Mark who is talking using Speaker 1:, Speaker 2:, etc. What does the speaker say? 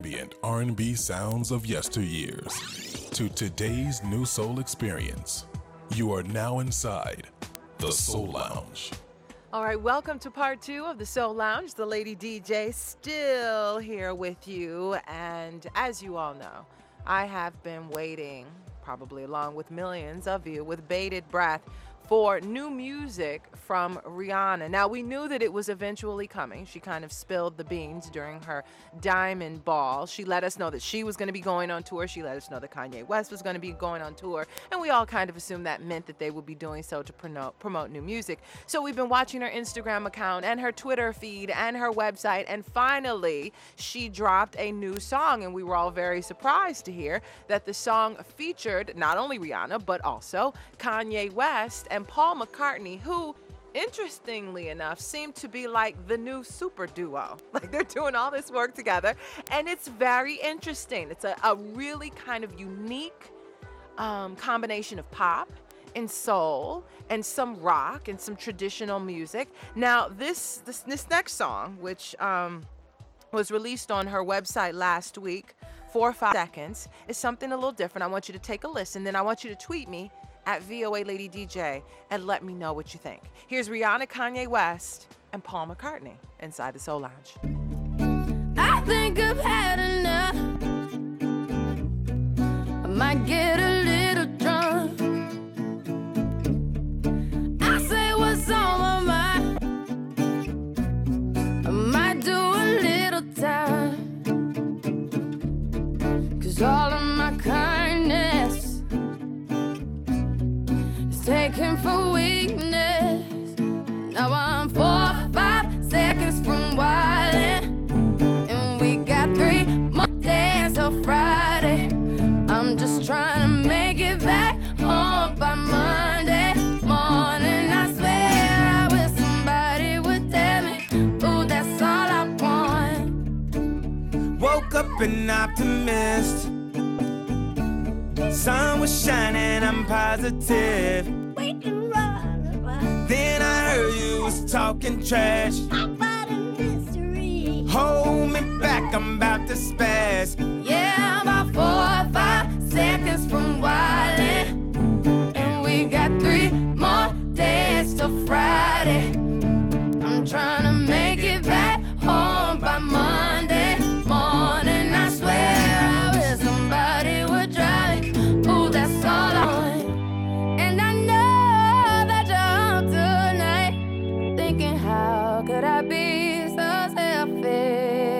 Speaker 1: ambient R&B sounds of yesteryears to today's new soul experience. You are now inside the Soul Lounge.
Speaker 2: All right, welcome to part 2 of the Soul Lounge. The Lady DJ still here with you. And as you all know, I have been waiting, probably along with millions of you, with bated breath for new music from Rihanna. Now, we knew that it was eventually coming. She kind of spilled the beans during her Diamond Ball. She let us know that she was going to be going on tour. She let us know that Kanye West was going to be going on tour. And we all kind of assumed that meant that they would be doing so to promote new music. So we've been watching her Instagram account and her Twitter feed and her website. And finally, she dropped a new song. And we were all very surprised to hear that the song featured not only Rihanna, but also Kanye West and Paul McCartney, who, interestingly enough, seem to be like the new super duo. Like, they're doing all this work together, and it's very interesting. It's a really kind of unique combination of pop and soul and some rock and some traditional music. Now, this next song, which was released on her website last week, 4 or 5 seconds, is something a little different. I want you to take a listen, then I want you to tweet me at VOA Lady DJ and let me know what you think. Here's Rihanna, Kanye West, and Paul McCartney inside the Soul Lounge.
Speaker 3: I think I've had enough. I might get a little drunk. I say what's on my mind. I might do a little time. 'Cause all of my kindness taken for weakness. Now I'm 4 or 5 seconds from wildin', and we got 3 more days till Friday. I'm just trying to make it back home by Monday morning. I swear I wish somebody would tell me, ooh, that's all I want.
Speaker 4: Woke up an optimist. Sun was shining, I'm positive.
Speaker 3: We can run.
Speaker 4: Then I heard you was talking trash.
Speaker 3: About a mystery.
Speaker 4: Hold me